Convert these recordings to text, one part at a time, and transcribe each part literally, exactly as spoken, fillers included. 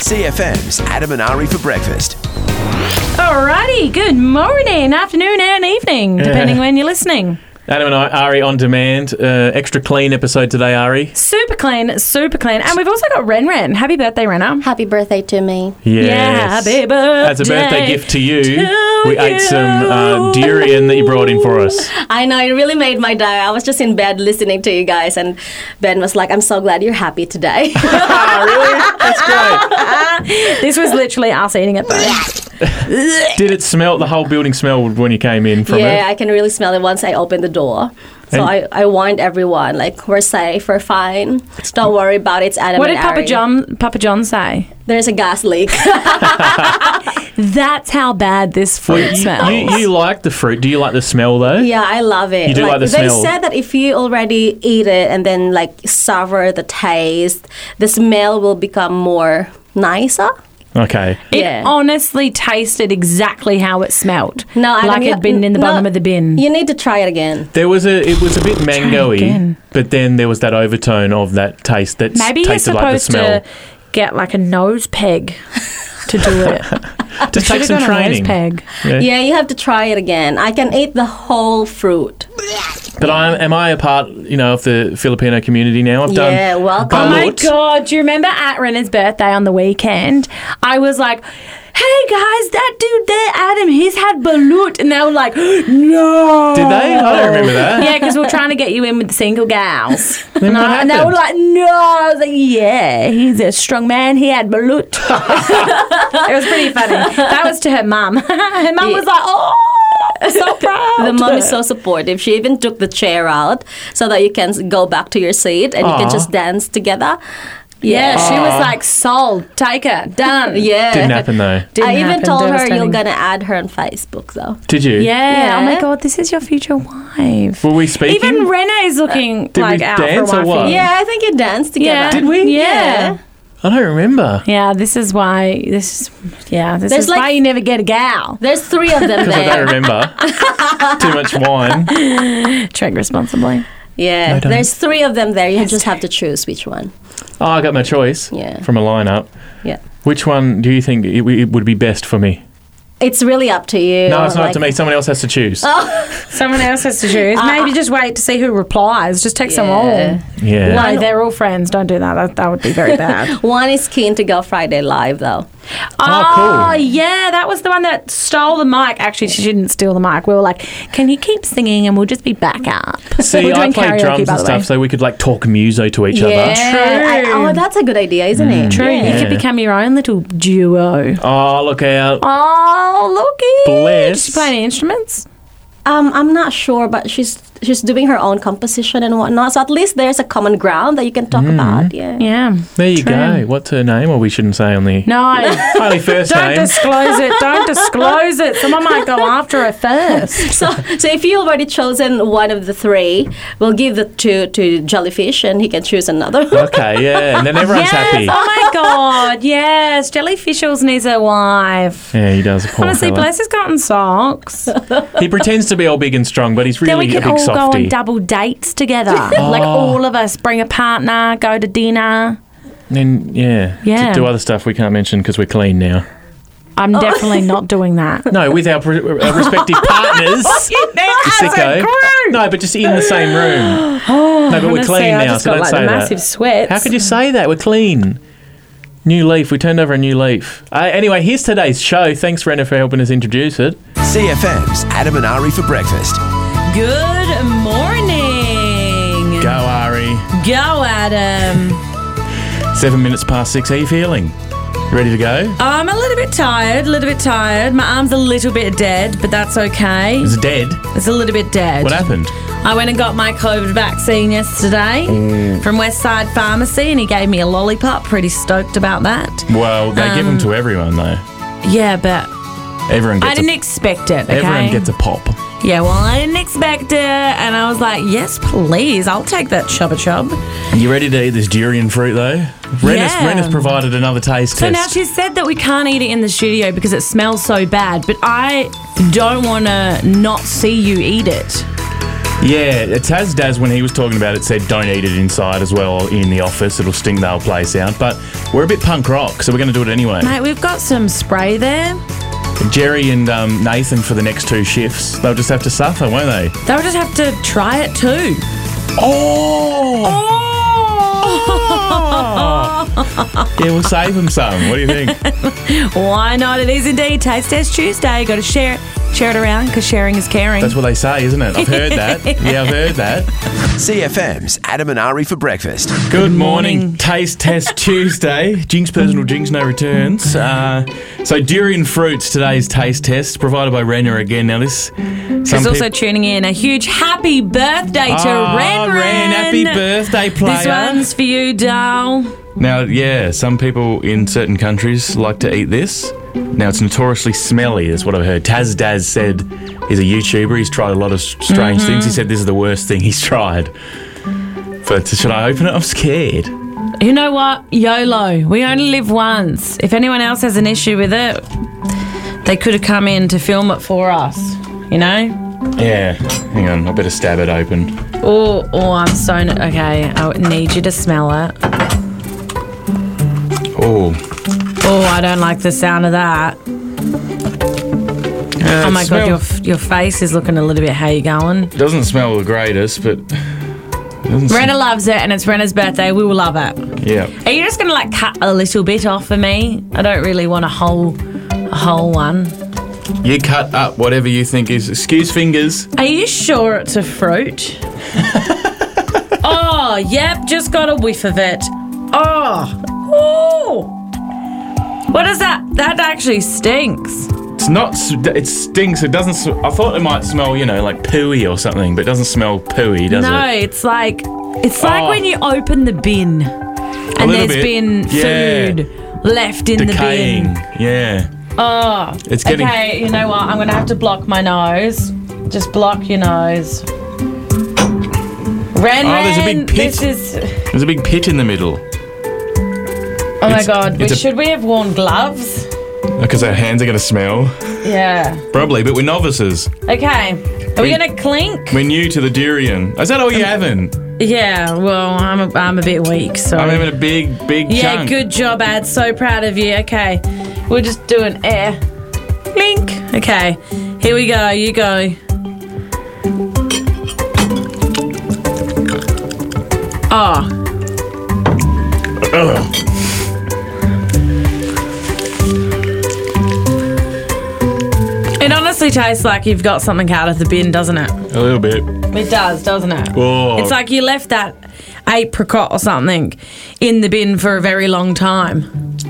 C F M's Adam and Ari for breakfast. Alrighty, good morning, afternoon and evening, depending when you're listening. Adam and I, Ari on demand. Uh, extra clean episode today, Ari. Super clean, super clean. And we've also got Ren Ren. Happy birthday, Renna. Happy birthday to me. Yes. Yeah, happy birthday. As a birthday gift to you, to we ate some uh, you. durian that you brought in for us. I know, it really made my day. I was just in bed listening to you guys, and Ben was like, I'm so glad you're happy today. Ah, really? That's great. This was literally us eating it though. Did it smell? The whole building smelled when you came in from yeah, it? I can really smell it once I open the door. So And- I, I warned everyone, like, we're safe, we're fine. Don't worry about it, it's Adam What and did Papa Ari. John Papa John say? There's a gas leak. That's how bad this fruit Well, you, smells. you, you like the fruit. Do you like the smell, though? Yeah, I love it. You do like the they smell. said that if you already eat it and then like savor the taste, the smell will become more nicer. Okay. It Yeah. honestly tasted exactly how it smelled. No, Adam, like you- it'd been in the no, bottom of the bin. You need to try it again. There was a. It was a bit mango-y, again. but then there was that overtone of that taste that Maybe you're tasted like the supposed smell. to get like a nose peg to do it. Just take Should've some got a nose training. peg. Yeah. Yeah, you have to try it again. I can eat the whole fruit. But I, am I a part, you know, of the Filipino community now? I've done. Yeah, welcome. Oh my balut. God, do you remember at Rena's birthday on the weekend? I was like, hey guys, that dude there, Adam, he's had balut. And they were like, no. Did they? I don't remember that. Yeah, because we we're trying to get you in with the single gals. Then and, what I- and they happened? were like, no. I was like, yeah, he's a strong man. He had balut. It was pretty funny. That was to her mum. Her mum was like, oh, I'm so proud. The mom is so supportive. She even took the chair out so that you can go back to your seat and you Aw. can just dance together. Yeah, Yeah. she was like, sold, take her, done. Yeah. Didn't happen though. Didn't I even happen, told her you're devastating. going to add her on Facebook, though. Did you? Yeah. Oh my Yeah. God, this is your future wife. Were we speaking? Even Renee is looking Did like we out dance for or a what? wifey. Yeah, I think you danced together. Yeah. Did we? Yeah. I don't remember. Yeah, this is why. This is yeah. This There's is like- why you never get a gal. There's three of them Because I don't there. remember. Too much wine. Drink responsibly. Yeah, No, don't. there's three of them there. You just have to choose which one. Oh, I got my choice Yeah. from a lineup. Yeah. Which one do you think it, w- it would be best for me? It's really up to you. No, it's not like- up to me. Someone else has to choose. Someone else has to choose. Maybe just wait to see who replies. Just text them all. Yeah. Yeah. No, they're all friends. Don't do that. That, that would be very bad. One is keen to go Friday live, though. Oh, cool. yeah, that was the one that stole the mic. Actually, she didn't steal the mic. We were like, can you keep singing and we'll just be back up. See, We're I doing play karaoke, drums by and the stuff way. so we could like talk muso to each Yeah. other. I- oh, that's a good idea, isn't it? True. Yeah. You could become your own little duo. Oh, look out. Oh, looky. Bless. Does she play any instruments? Um, I'm not sure, but she's she's doing her own composition and whatnot. So at least there's a common ground that you can talk about. Yeah. Yeah. There you True. go. What's her name? Or we shouldn't say on the No. only first Don't name. disclose it. Don't disclose it. Someone might go after her first. So, so if you already chosen one of the three, we'll give the two to Jellyfish, and he can choose another. Okay, yeah, and then everyone's yes. happy. Oh my God. Yes. Jellyfishels needs a wife. Yeah, he does. Poor Honestly, fella. bless his cotton socks. He pretends to be all big and strong, but he's Then we really a can big all go softie. on double dates together. Like all of us. Bring a partner, go to dinner. And yeah, Yeah. to do other stuff we can't mention because we're clean now. I'm definitely not doing that. No, with our pr- uh, respective partners. Sicko. No, but just in the same room. no, but we're Honestly, clean I now, just so got don't like say the that. massive sweats. How could you say that? We're clean. New leaf. We turned over a new leaf. Uh, anyway, here's today's show. Thanks, Renna, for helping us introduce it. C F M's Adam and Ari for breakfast. Good morning. Go, Ari. Go, Adam. Seven minutes past six. How are you feeling? Ready to go? I'm a little bit tired, a little bit tired. My arm's a little bit dead, but that's okay. It's dead. It's a little bit dead. What happened? I went and got my COVID vaccine yesterday Mm. from Westside Pharmacy, and he gave me a lollipop. Pretty stoked about that. Well, they give them Um, to everyone, though. Yeah, but Everyone gets I didn't a, expect it, okay? everyone gets a pop. Yeah, well, I didn't expect it, and I was like, yes, please, I'll take that chubba chub. You ready to eat this durian fruit, though? Renna's, Yeah. Renna's provided another taste So test. now she said that we can't eat it in the studio because it smells so bad, but I don't want to not see you eat it. Yeah, Taz Daz, when he was talking about it, said don't eat it inside as well or in the office. It'll stink the whole place out. But we're a bit punk rock, so we're going to do it anyway. Mate, we've got some spray there. Jerry and um, Nathan for the next two shifts, they'll just have to suffer, won't they? They'll just have to try it too. Oh! Yeah, we'll save them some. What do you think? Why not? It is indeed Taste Test Tuesday. Got to share it, share it around because sharing is caring. That's what they say, isn't it? I've heard that. Yeah, I've heard that. C F M's Adam and Ari for breakfast. Good morning. Taste Test Tuesday. Jinx personal jinx, no returns. Uh, so durian fruits, today's taste test, provided by Renner again. Now this... She's also tuning in. A huge happy birthday to oh, Ren Ren. Ren, happy birthday, player. This one's for you, doll. Now, yeah, some people in certain countries like to eat this. Now, it's notoriously smelly, is what I've heard. Taz Daz said he's a YouTuber. He's tried a lot of strange mm-hmm. things. He said this is the worst thing he's tried. But should I open it? I'm scared. You know what? YOLO. We only live once. If anyone else has an issue with it, they could have come in to film it for us, you know? Yeah. Hang on. I better stab it open. Oh, oh, I'm so... No- okay, I need you to smell it. Oh. Oh, I don't like the sound of that. Uh, oh my smell- God, your your face is looking a little bit... How you going? It doesn't smell the greatest, but... Renna loves it, and it's Renna's birthday. We will love it. Yeah. Are you just going to, like, cut a little bit off for me? I don't really want a whole, a whole one. You cut up whatever you think is... Excuse fingers. Are you sure it's a fruit? Oh, yep, just got a whiff of it. Oh. Oh. What is that? That actually stinks. It's not... It stinks. It doesn't... sm- I thought it might smell, you know, like pooey or something, but it doesn't smell pooey, does no, it? it's like... It's like Oh. when you open the bin and little there's bit. been Yeah. food left in Decaying. the bin. Yeah. Oh. It's getting- Okay, you know what? I'm going to have to block my nose. Just block your nose. Ren, Oh, there's a Ren, big pit. this is... There's a big pit in the middle. Oh my It's- God, we, it's a- should we have worn gloves? Because our hands are going to smell. Yeah. Probably, but we're novices. Okay. Are we, We- going to clink? We're new to the durian. Is that all you're having? Yeah, well, I'm a, I'm a bit weak, so... I'm having a big, big Yeah, chunk. good job, Ad. So proud of you. Okay. We'll just do an air. Blink. Okay. Here we go. You go. Oh. Ugh. It honestly tastes like you've got something out of the bin, doesn't it? A little bit. It does, doesn't it? Oh. It's like you left that apricot or something in the bin for a very long time.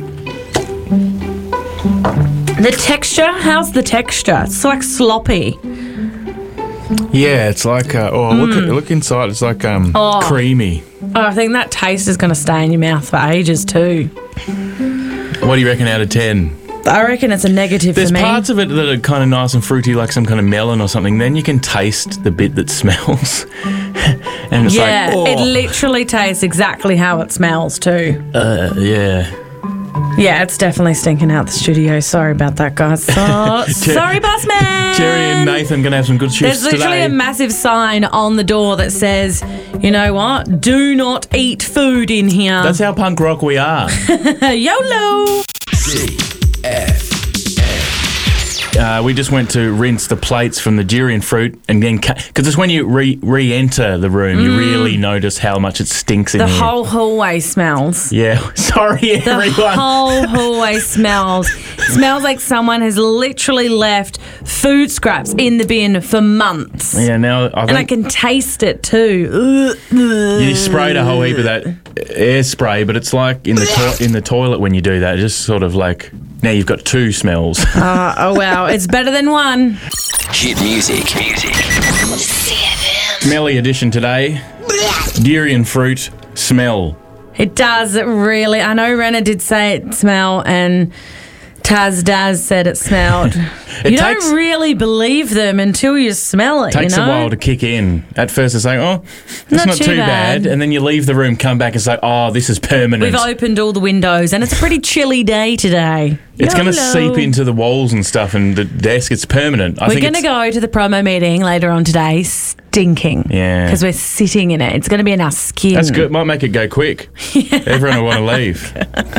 The texture? How's the texture? It's like sloppy. Yeah, it's like... Uh, oh, look at look inside. It's like um Oh. creamy. Oh, I think that taste is going to stay in your mouth for ages too. What do you reckon out of ten? I reckon it's a negative There's for me. parts of it that are kind of nice and fruity, like some kind of melon or something. Then you can taste the bit that smells. And it's yeah, like... Oh. it literally tastes exactly how it smells too. Uh, yeah. Yeah, it's definitely stinking out the studio. Sorry about that, guys. So, sorry, boss man. Jerry and Nathan going to have some good shifts There's literally today. a massive sign on the door that says, you know what? Do not eat food in here. That's how punk rock we are. C YOLO. F Uh, we just went to rinse the plates from the durian fruit and then... Because it's when you re- re-enter the room, you really notice how much it stinks in The here. whole hallway smells. Yeah, sorry The everyone. whole hallway smells. Smells like someone has literally left food scraps in the bin for months. Yeah, now I And I think can taste it too. you sprayed a whole heap of that air spray, but it's like in the to- in the toilet when you do that. Just sort of like now you've got two smells. Uh, oh, wow. It's better than one. Hit music. Music. Smelly edition today. Durian fruit smell. It does it really. I know Renna did say it smell and Taz Daz said it smelled. It you takes don't really believe them until you smell it. takes you know? a while to kick in. At first, it's like, oh, it's Not not, too too bad. bad. and then you leave the room, come back, and say, oh, this is permanent. We've opened all the windows, and it's a pretty chilly day today. It's going to YOLO. seep into the walls and stuff, and the desk. It's permanent. I We're think going to it's- go to the promo meeting later on today, stinking. Yeah. Because we're sitting in it. It's going to be in our skin. That's good. Might make it go quick. Everyone will want to leave.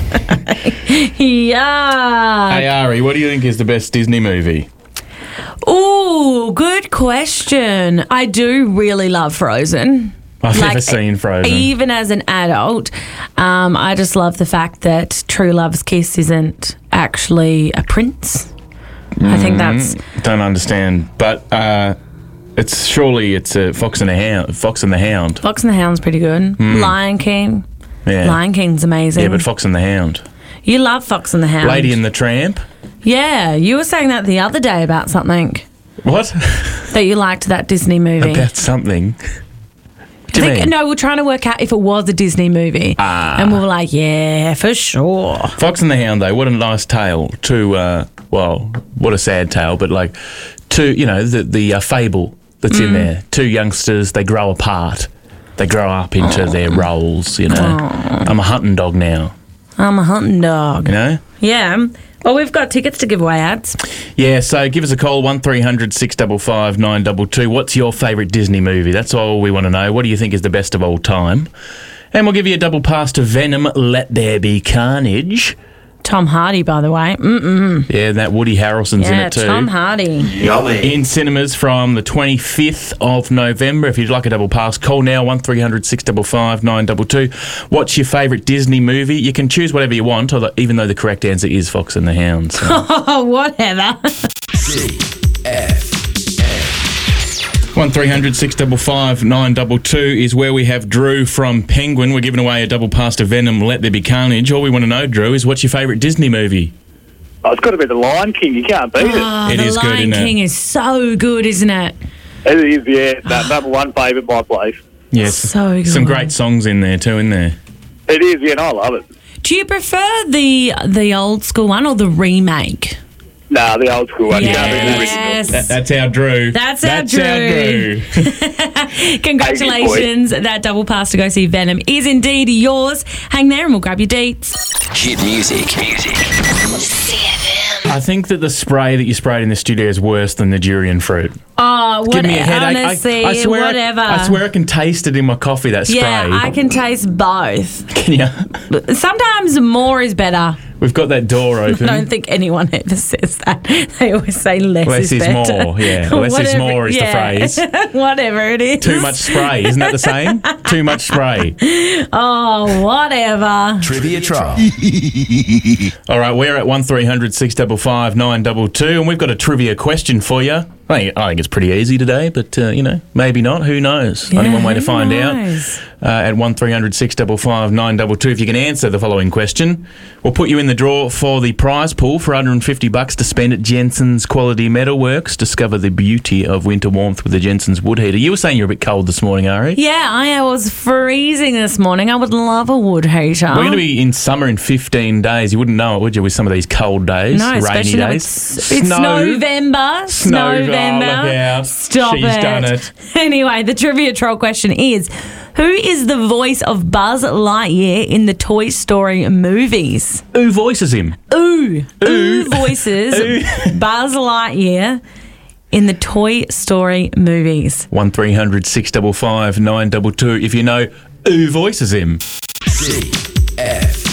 Yeah. Hey, Ari, what do you think is the best Disney movie? Ooh, good question. I do really love Frozen. I've Like, never seen Frozen. Even as an adult, um, I just love the fact that True Love's Kiss isn't actually a prince. I think that's Don't understand, but uh, it's surely it's a Fox and the Hound. Fox and the Hound. Fox and the Hound's pretty good. Lion King. Yeah. Lion King's amazing. Yeah, but Fox and the Hound. You love Fox and the Hound. Lady and the Tramp. Yeah, you were saying that the other day about something What? that you liked that Disney movie. About something. I think, no, we're trying to work out if it was a Disney movie. Ah. And we were like, yeah, for sure. Fox and the Hound, though, what a nice tale to, uh, well, what a sad tale, but like, to, you know, the, the uh, fable that's Mm. in there. Two youngsters, they grow apart. They grow up into their roles, you know. I'm a hunting dog now, I'm a hunting dog. you know. Yeah. Well, we've got tickets to give away, ads. Yeah, so give us a call, one three hundred six five five nine two two. What's your favourite Disney movie? That's all we want to know. What do you think is the best of all time? And we'll give you a double pass to Venom, Let There Be Carnage. Tom Hardy, by the way. Mm-mm. Yeah, and that Woody Harrelson's in Yeah, it too. Tom Hardy. Yummy. In cinemas from the twenty-fifth of November. If you'd like a double pass, call now, one three hundred six five five nine two two. What's your favourite Disney movie? You can choose whatever you want, although, even though the correct answer is Fox and the Hound. So. Oh, whatever. C F one three hundred six five five nine two two is where we have Drew from Penguin. We're giving away a double pass to Venom, Let There Be Carnage. All we want to know, Drew, is what's your favourite Disney movie? Oh, it's got to be The Lion King. You can't beat it. Oh, It the is good, Lion isn't it? King is so good, isn't it? It is, yeah. That number one favourite, my place. Yes. So good. Some great songs in there too, in there. It is, yeah, and I love it. Do you prefer the the old school one or the remake? Nah, the old school one. You can't beat the original. Yes. That, that's our Drew. That's our Drew. Drew. Congratulations. That double pass to go see Venom is indeed yours. Hang there and we'll grab your deets. Hit music. Music. I think that the spray that you sprayed in the studio is worse than the durian fruit. Oh, what, Give me a headache. I- honestly, I, swear whatever. I, I swear I can taste it in my coffee, that spray. Yeah, I can taste both. Can you? Sometimes more is better. We've got that door open. I don't think anyone ever says that. They always say less, Less is is better. more, yeah. Less is Whatever- more is the yeah. phrase. Whatever it is. Too much spray, isn't that the same? Too much spray. Oh, whatever. Trivia trial. All right, we're at one three hundred six five five nine two two, and we've got a trivia question for you. I think, I think it's pretty easy today, but, uh, you know, maybe not. Who knows? Only Yeah, one way to who find knows? out. Uh, at one three hundred six five five nine two two, if you can answer the following question, we'll put you in the draw for the prize pool for one hundred fifty bucks to spend at Jensen's Quality Metalworks. Discover the beauty of winter warmth with the Jensen's wood heater. You were saying you're a bit cold this morning, Ari. Yeah, I was freezing this morning. I would love a wood heater. We're going to be in summer in fifteen days. You wouldn't know it, would you, with some of these cold days, No, rainy especially when days? it's, it's November. Snow. Oh, November. look out. Stop She's it. done it. Anyway, the trivia troll question is, who is the voice of Buzz Lightyear in the Toy Story movies? Who voices him? Ooh. Ooh voices Buzz Lightyear in the Toy Story movies. one three hundred six five five nine two two if you know who voices him. C F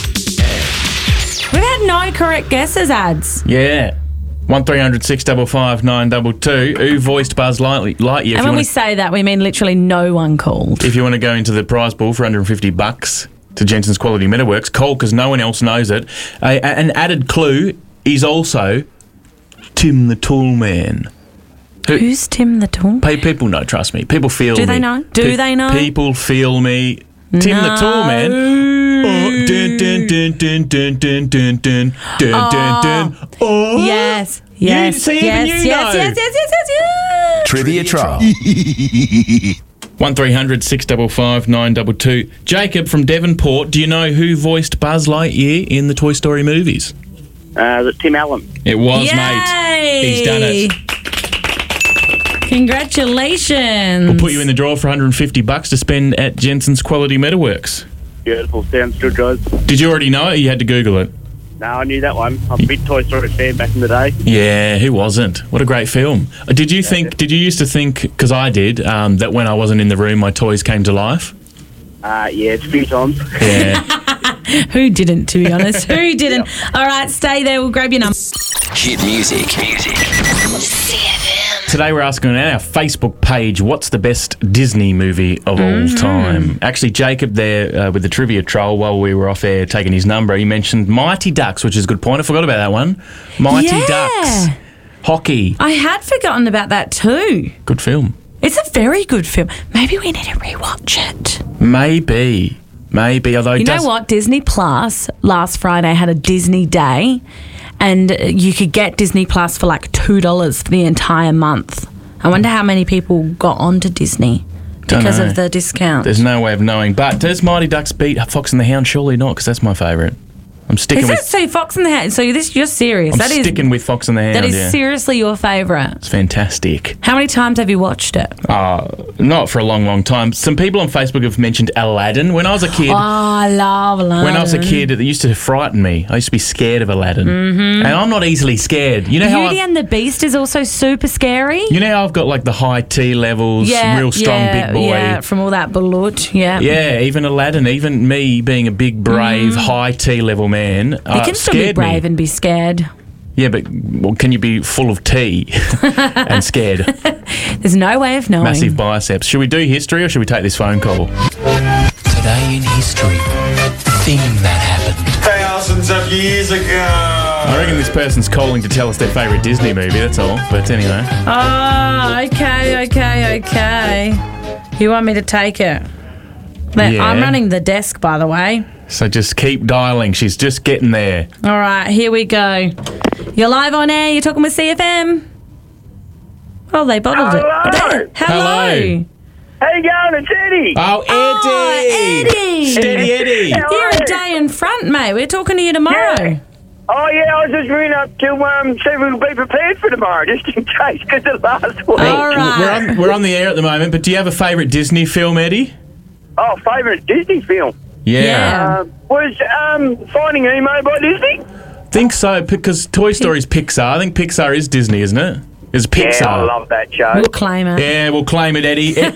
We've had no correct guesses, ads. Yeah. one three hundred six five five nine two two. Who voiced Buzz Light- Lightyear? If And you when wanna- we say that, we mean literally no one called. If you want to go into the prize pool for one hundred fifty bucks to Jensen's Quality Metalworks, call because no one else knows it. A, a- an added clue is also Tim the Tool Man. Who's Tim the Tool? Pe- People know, trust me. People feel Do me. they know? Do they know? People feel me. Tim the Tool Man. Oh, dun, dun, dun, dun, dun, dun, dun, dun, dun, dun, dun. Oh. Yes, yes, see, even yes, you yes, know. yes, yes, yes, yes, yes. Trivia trial. one three hundred six five five nine two two. Jacob from Devonport, do you know who voiced Buzz Lightyear in the Toy Story movies? Uh, is it Tim Allen? It was, Yay! mate. He's done it. Congratulations. We'll put you in the draw for one hundred fifty bucks to spend at Jensen's Quality Metalworks. Beautiful. Sounds good, guys. Did you already know it or you had to Google it? No, I knew that one. I'm a big Toy Story fan back in the day. Yeah, who wasn't? What a great film. Uh, Did you think, did you used to think, because I did, um, that when I wasn't in the room, my toys came to life? Uh, yeah, it's a few times. Yeah. Who didn't, to be honest? Who didn't? All right, stay there. We'll grab your number. Hit music. Music. Today we're asking on our Facebook page, what's the best Disney movie of all time? Actually, Jacob there uh, with the trivia troll, while we were off air taking his number, he mentioned Mighty Ducks, which is a good point. I forgot about that one. Mighty Yeah. Ducks. Hockey. I had forgotten about that too. Good film. It's a very good film. Maybe we need to rewatch it. Maybe. Maybe, although You it know does... what? Disney Plus last Friday had a Disney Day, and you could get Disney Plus for like two dollars for the entire month. I wonder how many people got onto Disney Don't because know. of the discount. There's no way of knowing. But does Mighty Ducks beat Fox and the Hound? Surely not, because that's my favourite. I'm sticking Is with... it so Fox and the Hound? So this you're serious? I'm that is sticking with Fox and the Hound, that is yeah. seriously your favourite. It's fantastic. How many times have you watched it? Uh, not for a long, long time. Some people on Facebook have mentioned Aladdin. When I was a kid... Oh, I love Aladdin. When I was a kid, it used to frighten me. I used to be scared of Aladdin. Mm-hmm. And I'm not easily scared. You know how Beauty I've, and the Beast is also super scary. you know how I've got like the high T levels, real strong yeah, big boy. Yeah, from all that balut. Yeah. Yeah, even Aladdin, even me being a big, brave, high T level man, You uh, can still be scared brave me. and be scared. Yeah, but well, can you be full of tea and scared? There's no way of knowing. Massive biceps. Should we do history or should we take this phone call? Today in history, thing that happened. Thousands of years ago. I reckon this person's calling to tell us their favourite Disney movie, that's all. But anyway. Oh, okay, okay, okay. You want me to take it? But Yeah. I'm running the desk, by the way. So just keep dialing. She's just getting there. All right, here we go. You're live on air. You're talking with C F M. Oh, they bottled Hello. it. Hello. Hello. How you going? It's Eddie. Oh, Eddie! Oh, Eddie. Steady Eddie! How You're are a you? day in front, mate. We're talking to you tomorrow. Yeah. Oh, yeah, I was just ringing up to um, see if we could be prepared for tomorrow, just in case, because of last week. All right. We're on, we're on the air at the moment, but do you have a favourite Disney film, Eddie? Oh, favourite Disney film? Yeah. Yeah. Uh, was um, Finding Nemo by Disney? think so, because Toy Story's Pixar. I think Pixar is Disney, isn't it? It's Pixar. Yeah, I love that show. We'll claim it. Yeah, we'll claim it, Eddie. Ed-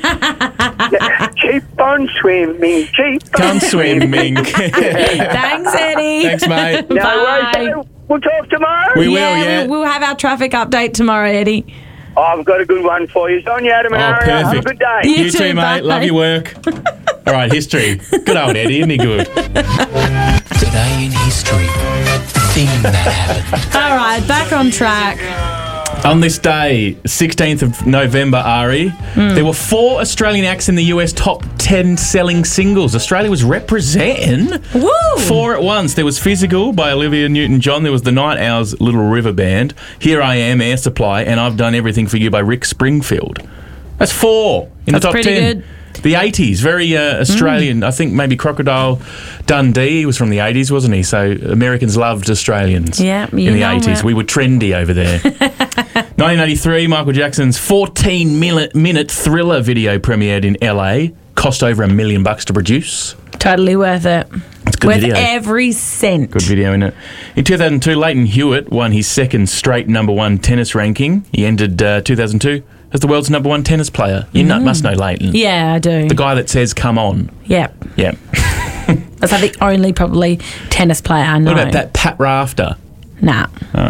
Keep on swimming, keep Come on swimming. Thanks, Eddie. Thanks, mate. No Bye. worries. We'll talk tomorrow. We will, yeah, yeah. We'll, we'll have our traffic update tomorrow, Eddie. Oh, I've got a good one for you. Sonia Adam and Oh, Ariel. Have a perfect. good day. You You too, too, bye. mate. Love your work. All right, history. Good old Eddie, isn't he good? Today in history, thing that happened. All right, back on track. On this day, sixteenth of November, Ari, Hmm. there were four Australian acts in the U S top ten selling singles. Australia was representing. Woo! Four at once. There was Physical by Olivia Newton-John. There was the Night Owls Little River Band. Here I Am, Air Supply, and I've Done Everything for You by Rick Springfield. That's four in That's the top pretty ten. good. The eighties, very uh, Australian. I think maybe Crocodile Dundee he was from the eighties, wasn't he? So Americans loved Australians Yeah, you in the know eighties. it. We were trendy over there. nineteen eighty-three, Michael Jackson's fourteen minute, minute Thriller video premiered in L A. Cost over a million bucks to produce. Totally worth it. It's a good Worth video. every cent. Good video in it. In two thousand two, Leighton Hewitt won his second straight number one tennis ranking. He ended uh, two thousand two as the world's number one tennis player. You know, must know Leighton. Mm. Yeah, I do. The guy that says, come on. Yep. Yeah. That's like the only probably tennis player I know. What about that Pat Rafter? Nah.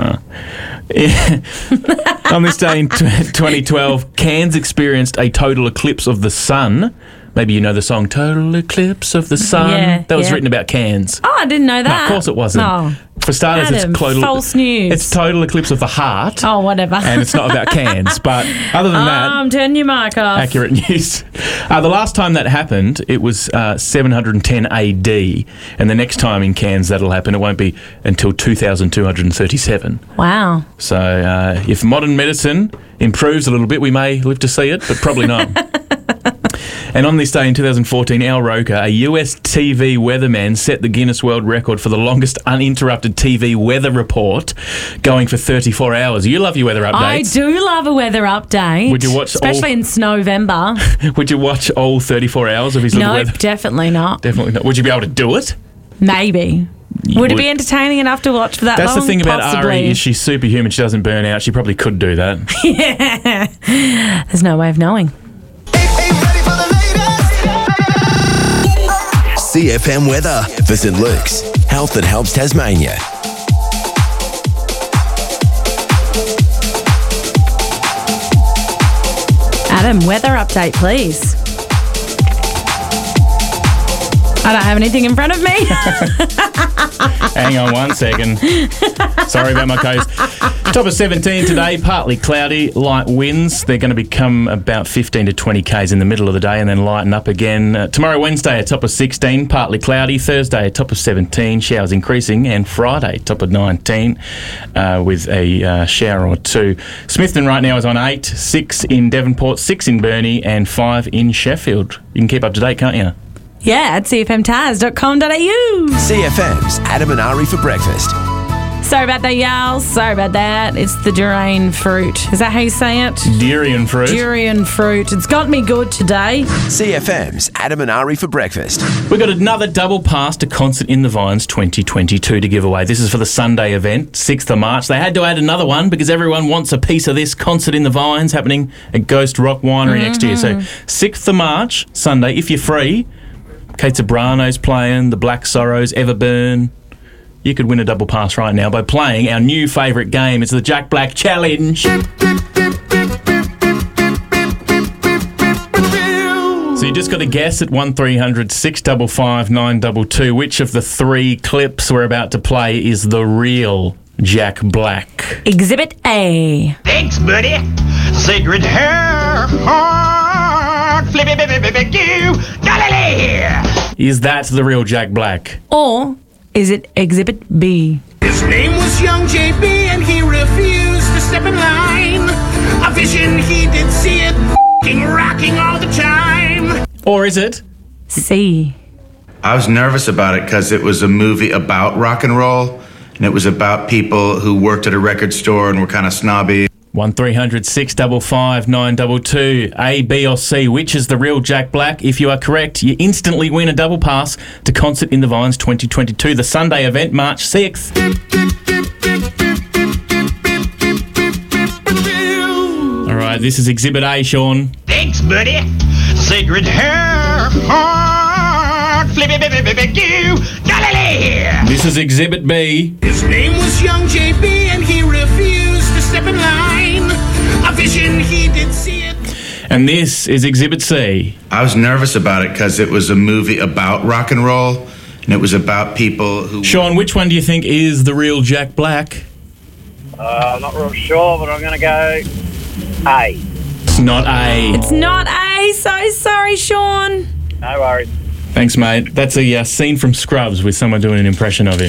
Yeah. On this day in twenty twelve, Cairns experienced a total eclipse of the sun. Maybe you know the song Total Eclipse of the Sun. Yeah, that was yeah. written about Cairns. Oh, I didn't know that. No, of course it wasn't. No. For starters, Adam, it's total, false news. It's Total Eclipse of the Heart. Oh, whatever. And it's not about Cairns. But other than that, Um, turn your mic off. accurate news. Uh, the last time that happened, it was uh, seven hundred ten A D. And the next time in Cairns that'll happen, it won't be until two thousand two hundred thirty-seven. Wow. So uh, if modern medicine improves a little bit, we may live to see it, but probably not. And on this day in two thousand fourteen, Al Roker, a U S T V weatherman, set the Guinness World Record for the longest uninterrupted T V weather report, going for thirty-four hours. You love your weather updates. I do love a weather update. Would you watch Especially all- in Snowvember. Would you watch all thirty-four hours of his little Nope, weather? definitely not. Definitely not. Would you be able to do it? Maybe. You Would it would. be entertaining enough to watch for that That's long? the thing about Possibly. Ari is she's superhuman. She doesn't burn out. She probably could do that. There's no way of knowing. C F M weather for Saint Luke's. Health that helps Tasmania. Adam, weather update, please. I don't have anything in front of me. Hang on one second. Sorry about my case. Top of seventeen today, partly cloudy, light winds. They're going to become about fifteen to twenty kays in the middle of the day and then lighten up again. Uh, tomorrow, Wednesday, a top of sixteen, partly cloudy. Thursday, a top of seventeen, showers increasing. And Friday, top of nineteen, uh, with a uh, shower or two. Smithton right now is on eight, six in Devonport, six in Burnie, and five in Sheffield. You can keep up to date, can't you? Yeah, at c f m taz dot com dot a u. C F M's Adam and Ari for breakfast. Sorry about that, y'all. Sorry about that. It's the durian fruit. Is that how you say it? Durian fruit. Durian fruit. It's got me good today. C F M's Adam and Ari for breakfast. We've got another double pass to Concert in the Vines twenty twenty-two to give away. This is for the Sunday event, sixth of March. They had to add another one because everyone wants a piece of this Concert in the Vines happening at Ghost Rock Winery next year. So sixth of March, Sunday, if you're free, Kate Sobrano's playing, the Black Sorrows, Everburn. You could win a double pass right now by playing our new favourite game. It's the Jack Black Challenge. So you just got to guess at one three hundred six five five nine two two which of the three clips we're about to play is the real Jack Black. Exhibit A. Thanks, buddy. Sacred hair, heart, flippy, baby, baby, you, Galilee. Is that the real Jack Black? Or is it Exhibit B? His name was Young J B and he refused to step in line. A vision he did see it, f***ing rocking all the time. Or is it? C. I was nervous about it because it was a movie about rock and roll, and it was about people who worked at a record store and were kind of snobby. one three hundred six five five nine two two. A, B or C, which is the real Jack Black? If you are correct, you instantly win a double pass to Concert in the Vines twenty twenty-two, the Sunday event, March sixth. All right, this is Exhibit A, Sean. Thanks, buddy. Sacred hair, heart, flippy, baby, baby, you, Galilee. This is Exhibit B. His name was Young J B and he refused to step in line. A vision he did see it. And this is Exhibit C. I was nervous about it because it was a movie about rock and roll, and it was about people who... Sean, which one do you think is the real Jack Black? Uh, I'm not real sure, but I'm going to go A. It's not A. It's not A. So sorry, Sean. No worries. Thanks, mate. That's a uh, scene from Scrubs with someone doing an impression of him.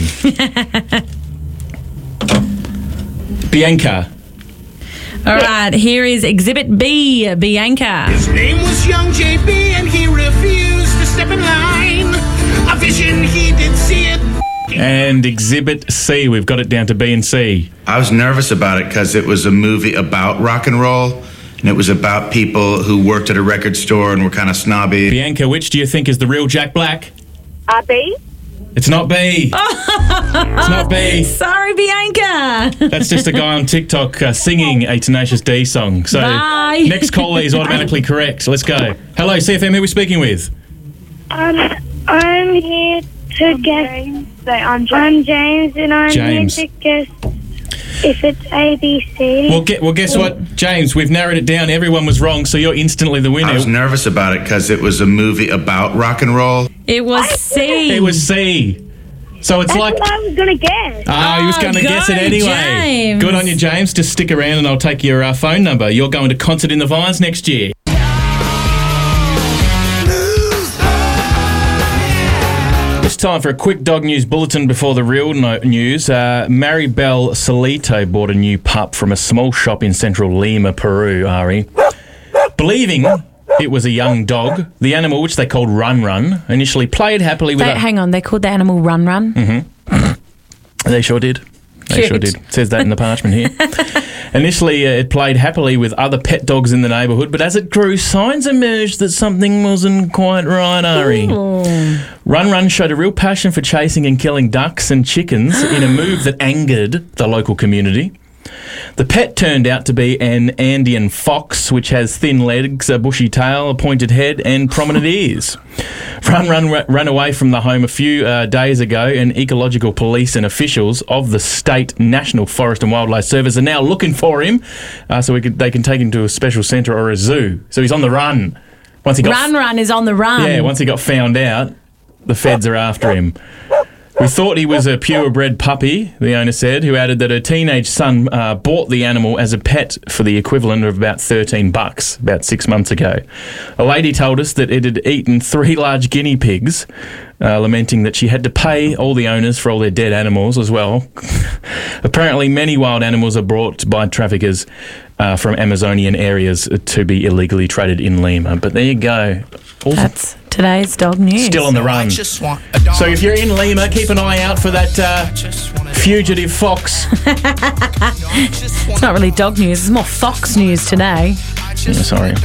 Bianca. All right, here is Exhibit B, Bianca. His name was Young J B and he refused to step in line. A vision he did see it. And Exhibit C. We've got it down to B and C. I was nervous about it because it was a movie about rock and roll, and it was about people who worked at a record store and were kind of snobby. Bianca, which do you think is the real Jack Black? Uh, B. It's not B. It's not B. Sorry, Bianca. That's just a guy on TikTok uh, singing a Tenacious D song. So Bye. next caller is automatically correct. So let's go. Hello, C F M, who are we speaking with? Um, I'm here to guess. I'm James. I'm James, and I'm James. here to guess if it's A, B, C. Well, get, well, guess what, James? We've narrowed it down. Everyone was wrong, so you're instantly the winner. I was nervous about it because it was a movie about rock and roll. It was C. It was C. So it's That's like... what I was going to guess. Ah, he was Oh, going to go, guess it anyway. James. Good on you, James. Just stick around and I'll take your uh, phone number. You're going to Concert in the Vines next year. It's time for a quick dog news bulletin before the real no- news. Uh, Maribel Solito bought a new pup from a small shop in central Lima, Peru, Ari. Believing it was a young dog. The animal, which they called Run Run, initially played happily with They, a... hang on, they called the animal Run Run? Mm-hmm. They sure did. They Cute. sure did. It says that in the parchment here. Initially, uh, it played happily with other pet dogs in the neighbourhood, but as it grew, signs emerged that something wasn't quite right, Ari. Run Run showed a real passion for chasing and killing ducks and chickens in a move that angered the local community. The pet turned out to be an Andean fox, which has thin legs, a bushy tail, a pointed head, and prominent ears. Run Run ra- ran away from the home a few uh, days ago, and ecological police and officials of the State National Forest and Wildlife Service are now looking for him, uh, so we could, they can take him to a special centre or a zoo. So he's on the run. Once he got Run Run is on the run. yeah, once he got found out, the feds are after him. We thought he was a purebred puppy, the owner said, who added that her teenage son uh, bought the animal as a pet for the equivalent of about thirteen bucks about six months ago. A lady told us that it had eaten three large guinea pigs, uh, lamenting that she had to pay all the owners for all their dead animals as well. Apparently, many wild animals are brought by traffickers uh, from Amazonian areas to be illegally traded in Lima. But there you go. Also, That's today's dog news. still on the run. So if you're in Lima, keep an eye out for that uh, fugitive fox. It's not really dog news, it's more fox news today. Yeah, sorry.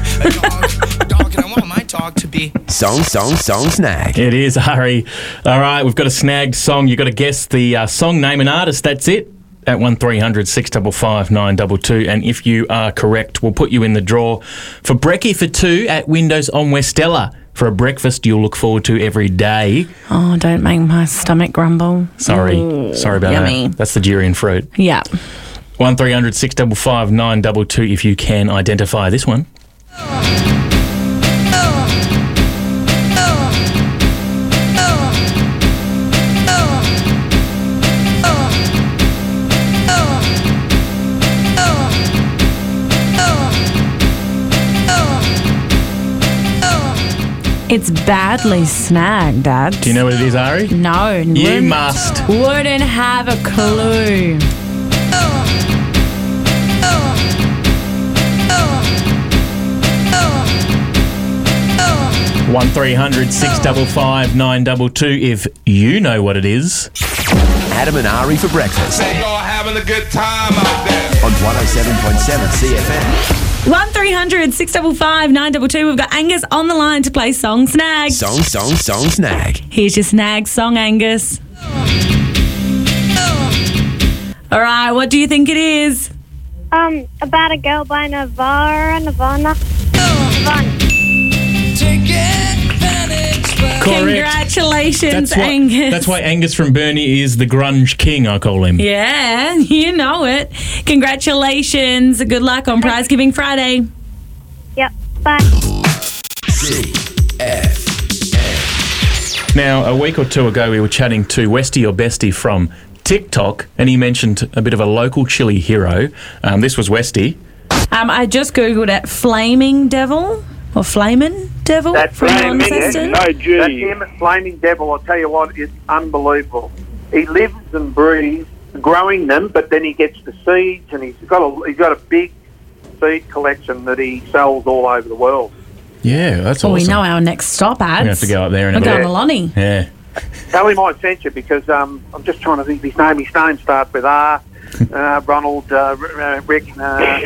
Song, song, song, snag. It is, Harry. All right, we've got a snagged song. You've got to guess the uh, song name and artist. That's it. At one three hundred six five five nine two two. And if you are correct, we'll put you in the draw for brekkie for two at Windows on Westella for a breakfast you'll look forward to every day. Oh, don't make my stomach grumble. Sorry. Ooh, Sorry about yummy. that. That's the durian fruit. Yeah. one three hundred six five five nine two two if you can identify this one. It's badly snagged, Dad. Do you know what it is, Ari? No. You wouldn't- must. Wouldn't have a clue. one three hundred six five five nine two two if you know what it is. Adam and Ari for breakfast Say you're having a good time out there. on one oh seven point seven C F M. one three hundred six five five nine two two. We've got Angus on the line to play Song Snag. Song, song, song, snag. Here's your snag song, Angus. All right, what do you think it is? Um, about a girl by Nirvana. Nirvana. Nirvana. Correct. Congratulations, That's why, Angus. that's why Angus from Burnie is the grunge king, I call him. Yeah, you know it. Congratulations. Good luck on Prize Giving Friday. Yep. Bye. C F. Now, a week or two ago, we were chatting to Westy or Bestie from TikTok, and he mentioned a bit of a local chili hero. Um, this was Westy. Um, I just Googled it. Flaming Devil or Flamin' Devil That's from Flaming Launceston. That's him, Flaming Devil. I'll tell you what, it's unbelievable. He lives and breathes growing them, but then he gets the seeds, and he's got a he's got a big seed collection that he sells all over the world. Yeah, that's Well, awesome. we know our next stop, ads. We're gonna have to go up there and We're have a going look. to Lonnie. Yeah. Tell him I sent you because um, I'm just trying to think of his name. His name starts with R. Uh, Ronald, uh, R- uh, Rick, uh,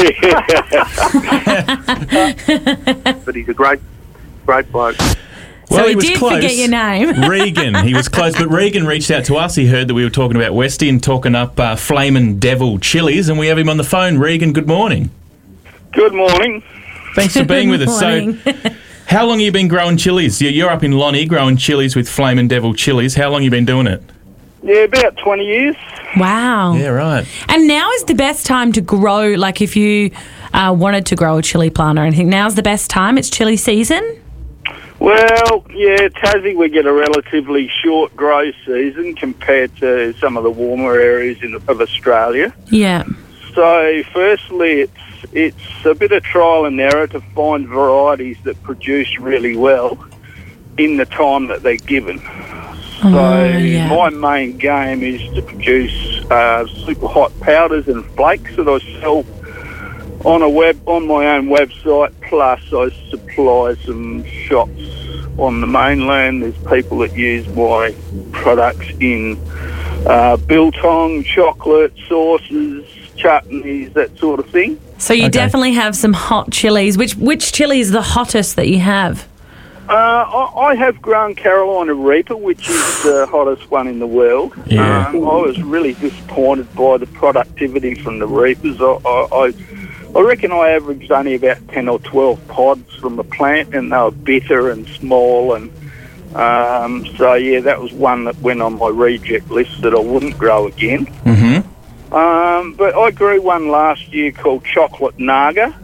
but he's a great, great bloke. Well, so he he was did close. forget your name. Regan. He was close, but Regan reached out to us. He heard that we were talking about Westy and talking up uh, Flamin' Devil chilies, and we have him on the phone. Regan, good morning. Good morning. Thanks for being with us. Morning. So, how long have you been growing chilies? You- You're up in Lonnie growing chilies with Flamin' Devil chilies. How long have you been doing it? Yeah, about twenty years. Wow. Yeah, right. And now is the best time to grow, like if you uh, wanted to grow a chili plant or anything, now's the best time? It's chili season? Well, yeah, Tassie, we get a relatively short grow season compared to some of the warmer areas in, of Australia. Yeah. So, firstly, it's it's a bit of trial and error to find varieties that produce really well in the time that they're given. So, Oh, yeah. my main game is to produce uh, super hot powders and flakes that I sell on a web on my own website. Plus, I supply some shops on the mainland. There's people that use my products in uh, biltong, chocolate, sauces, chutneys, that sort of thing. So you Okay. definitely have some hot chilies. Which which chili is the hottest that you have? Uh, I, I have grown Carolina Reaper, which is the hottest one in the world. Yeah. Um, I was really disappointed by the productivity from the Reapers. I, I, I, I reckon I averaged only about ten or twelve pods from the plant, and they were bitter and small. And um, so, yeah, that was one that went on my reject list that I wouldn't grow again. Mm-hmm. Um, but I grew one last year called Chocolate Naga.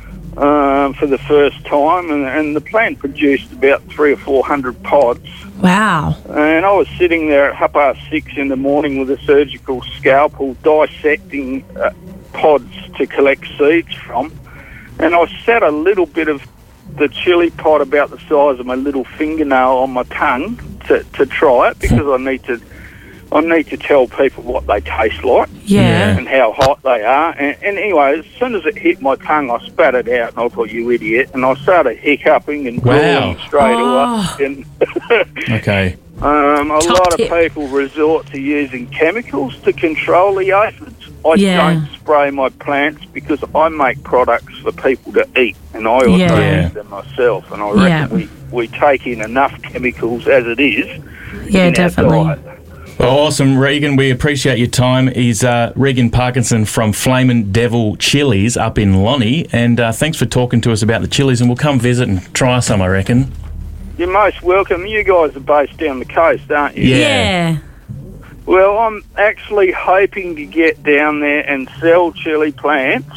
Um, for the first time, and, and the plant produced about three or four hundred pods. Wow. And I was sitting there at half past six in the morning with a surgical scalpel dissecting uh, pods to collect seeds from, and I sat a little bit of the chili pod about the size of my little fingernail on my tongue to, to try it, because I need to I need to tell people what they taste like. Yeah. And how hot they are. And, and anyway, as soon as it hit my tongue, I spat it out, and I thought, you idiot. And I started hiccuping and Wow. drooling straight Oh. away. And Okay. um, a Top lot tip. of people resort to using chemicals to control the aphids. I Yeah. don't spray my plants because I make products for people to eat, and I also Yeah. eat them myself. And I reckon Yeah. we, we take in enough chemicals as it is. Yeah, in our definitely. diet. Well, awesome, Regan. We appreciate your time. He's uh, Regan Parkinson from Flamin' Devil Chilies up in Lonnie. And uh, thanks for talking to us about the chilies, and we'll come visit and try some, I reckon. You're most welcome. You guys are based down the coast, aren't you? Yeah. Yeah. Well, I'm actually hoping to get down there and sell chili plants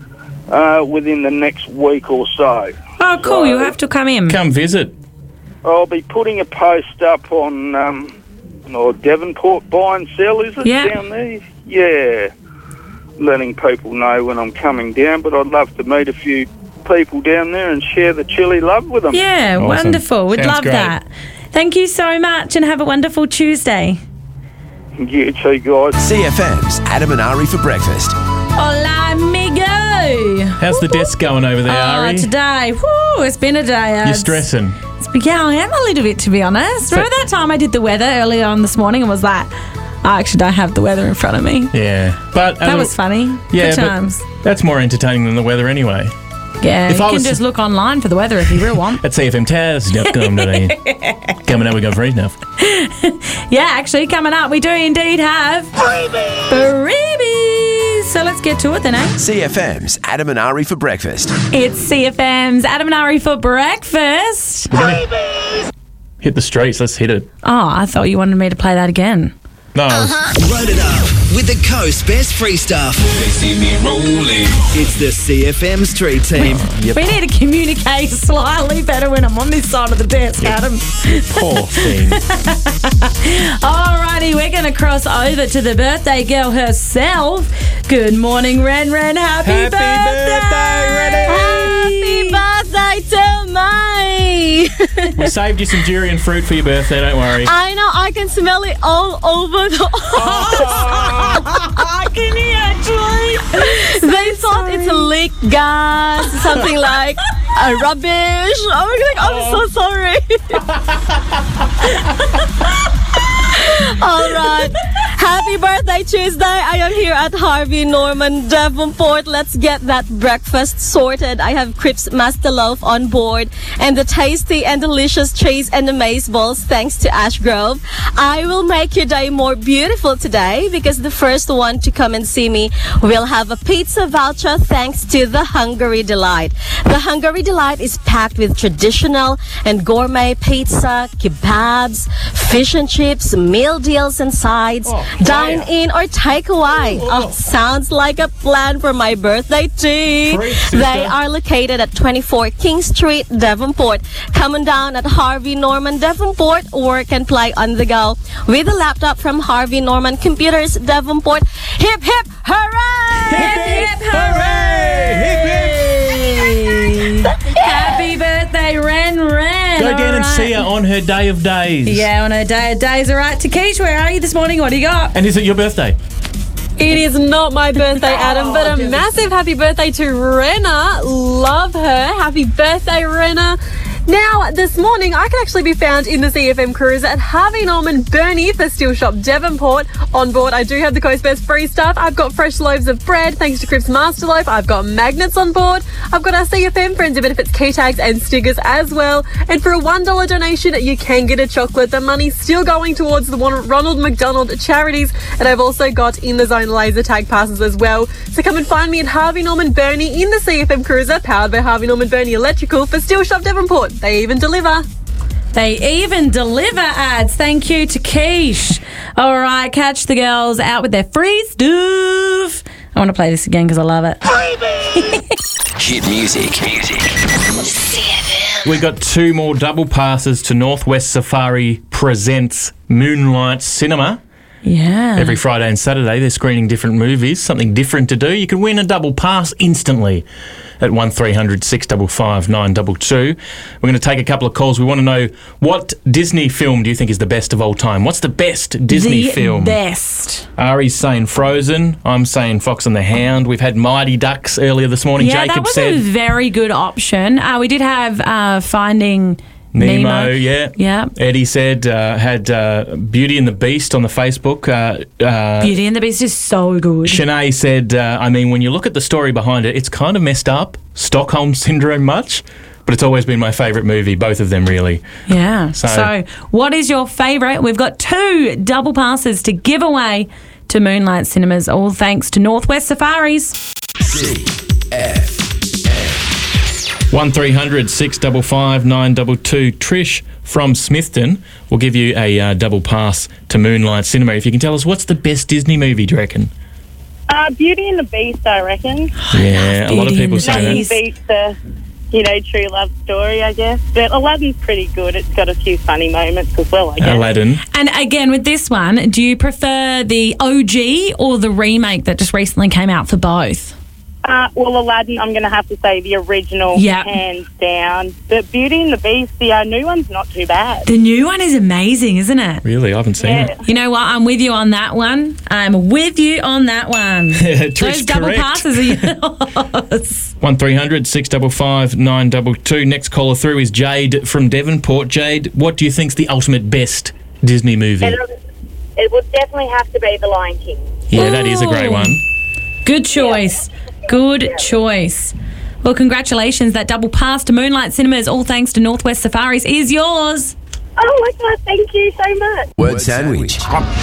uh, within the next week or so. Oh, cool. So You have to come in. Come visit. I'll be putting a post up on um, or Devonport Buy and Sell, is it, Yeah. down there? Yeah. Letting people know when I'm coming down, but I'd love to meet a few people down there and share the chili love with them. Yeah, Awesome. wonderful. We'd Sounds love great. that. Thank you so much, and have a wonderful Tuesday. You too, guys. C F M's Adam and Ari for breakfast. Hola, amigo. How's the desk going over there, Oh, Ari? today, whoo, it's been a day. You're It's- stressing. it's- Yeah, I am a little bit, to be honest. Remember that time I did the weather earlier on this morning and was like, I actually don't have the weather in front of me. Yeah. But That uh, was funny. Yeah, Good but times. that's more entertaining than the weather anyway. Yeah, if you I can was- just look online for the weather if you really want. At C F M Taz dot com today. Coming up, we got free stuff. Yeah, actually, coming up, we do indeed have freebies. Freebies. So let's get to it then, eh? C F M's Adam and Ari for breakfast. It's C F M's Adam and Ari for breakfast. Hit the streets. Let's hit it. Oh, I thought you wanted me to play that again. No. Load it up with the Coast Best Free Stuff. They see me rolling. It's the C F M Street Team. We need to communicate slightly better when I'm on this side of the desk, Adam. Poor thing. Alrighty, we're going to cross over to the birthday girl herself. Good morning, Ren Ren. Happy, Happy birthday! Happy birthday to me! We saved you some durian fruit for your birthday, don't worry. I know, I can smell it all over the I can hear actually. They thought it's a leak gas, something like a rubbish. Oh my God, I'm so sorry. All right. Happy birthday, Tuesday. I am here at Harvey Norman Devonport. Let's get that breakfast sorted. I have Crips Master Loaf on board and the tasty and delicious cheese and amaze balls thanks to Ash Grove. I will make your day more beautiful today because the first one to come and see me will have a pizza voucher thanks to the Hungary Delight. The Hungary Delight is packed with traditional and gourmet pizza, kebabs, fish and chips, meal deals and sides. Oh, Dine yeah. in or take away. Oh, Oh, sounds like a plan for my birthday tea. Great, sister. They are located at twenty-four King Street, Devonport. Coming down at Harvey Norman Devonport, or can play on the go with a laptop from Harvey Norman Computers Devonport. Hip hip hooray! Hip hip hooray! Hip, Happy birthday, Ren Ren. Go down and All see her right. on her day of days. Yeah, on her day of days. All right, Takesh, where are you this morning? What do you got? And is it your birthday? It is not my birthday, Adam, but a massive happy birthday to Renna. Love her. Happy birthday, Renna. Now, this morning, I can actually be found in the C F M cruise at Harvey Norman Burnie for Steel Shop Devonport. On board, I do have the Coast Best free stuff. I've got fresh loaves of bread, thanks to Cripps Master Loaf. I've got magnets on board. I've got our C F M Friends of Benefits key tags and stickers as well. And for a one dollar donation, you can get a chocolate. The money's still going towards the Ronald McDonald charities. And I've also got In the Zone laser tag passes as well. So come and find me at Harvey Norman Burnie in the C F M Cruiser, powered by Harvey Norman Burnie Electrical for Steel Shop Devonport. They even deliver. They even deliver ads. Thank you to Quiche. All right, catch the girls out with their free stuff. I want to play this again because I love it. Hit music. Music. We got two more double passes to Northwest Safari Presents Moonlight Cinema. Yeah. Every Friday and Saturday, they're screening different movies, something different to do. You can win a double pass instantly at one three hundred six five five nine two two. We're going to take a couple of calls. We want to know, what Disney film do you think is the best of all time? What's the best Disney the film? best. Ari's saying Frozen. I'm saying Fox and the Hound. We've had Mighty Ducks earlier this morning. Yeah, Jacob that was said a very good option. Uh, we did have uh, Finding Nemo, Nemo. yeah. Yeah. Eddie said, uh, had uh, Beauty and the Beast on the Facebook. Uh, uh, Beauty and the Beast is so good. Shanae said, uh, I mean, when you look at the story behind it, it's kind of messed up. Stockholm Syndrome much, but it's always been my favourite movie, both of them really. Yeah. So, So, what is your favourite? We've got two double passes to give away to Moonlight Cinemas, all thanks to Northwest Safaris. C F one three hundred six five five nine two two. Trish from Smithton will give you a uh, double pass to Moonlight Cinema. If you can tell us, what's the best Disney movie, do you reckon? Uh, Beauty and the Beast, I reckon. Yeah, a lot of people say Nothing that. beats the, you know, true love story, I guess. But Aladdin's pretty good. It's got a few funny moments as well, I guess. Aladdin. And again, with this one, do you prefer the O G or the remake that just recently came out for both? Uh, well, Aladdin, I'm going to have to say the original, Yep. hands down. But Beauty and the Beast, the uh, new one's not too bad. The new one is amazing, isn't it? Really? I haven't seen Yeah. it. You know what? I'm with you on that one. I'm with you on that one. Trish, Those double correct. passes are yours. one three hundred six five five nine two two. Next caller through is Jade from Devonport. Jade, what do you think's the ultimate best Disney movie? It, it would definitely have to be The Lion King. Yeah, that is a great one. Good choice. Good choice. Well, congratulations. That double pass to Moonlight Cinemas, all thanks to Northwest Safaris, is yours. Oh my God, thank you so much. Word sandwich.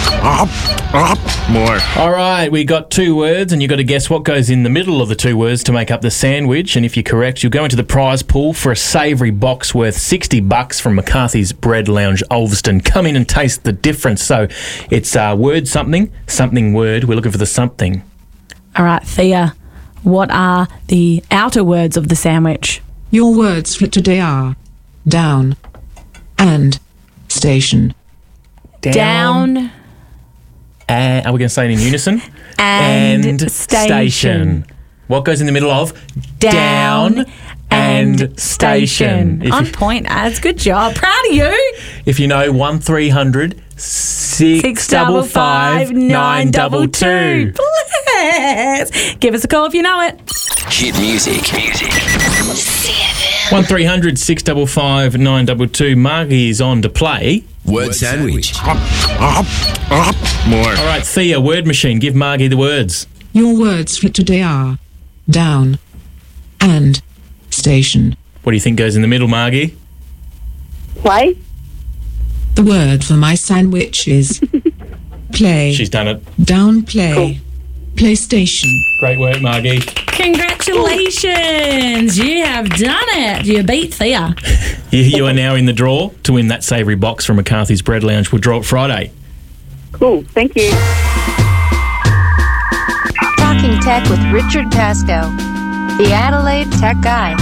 More. All right, we got two words, and you've got to guess what goes in the middle of the two words to make up the sandwich. And if you're correct, you'll go into the prize pool for a savoury box worth sixty bucks from McCarthy's Bread Lounge, Ulverston. Come in and taste the difference. So it's uh, word something, something word. We're looking for the something. All right, Thea, what are the outer words of the sandwich? Your words for today are down and station. Down. And, are we going to say it in unison? And station. What goes in the middle of Down and station? If On you, point, ads. Good job. Proud of you. if you know, one three hundred six five five nine two two. Please give us a call if you know it. Hit music. Music. one three hundred six five five nine two two. Margie is on to play. Word sandwich. More. All right, Thea, word machine. Give Margie the words. Your words for today are down and station. What do you think goes in the middle, Margie? Play. The word for my sandwich is play. She's done it. Down play. PlayStation. Great work, Margie. Congratulations. You have done it. You beat Thea. You, you are now in the draw to win that savoury box from McCarthy's Bread Lounge. We'll draw it Friday. Cool, thank you. Talking Tech with Richard Pascoe, the Adelaide Tech Guy.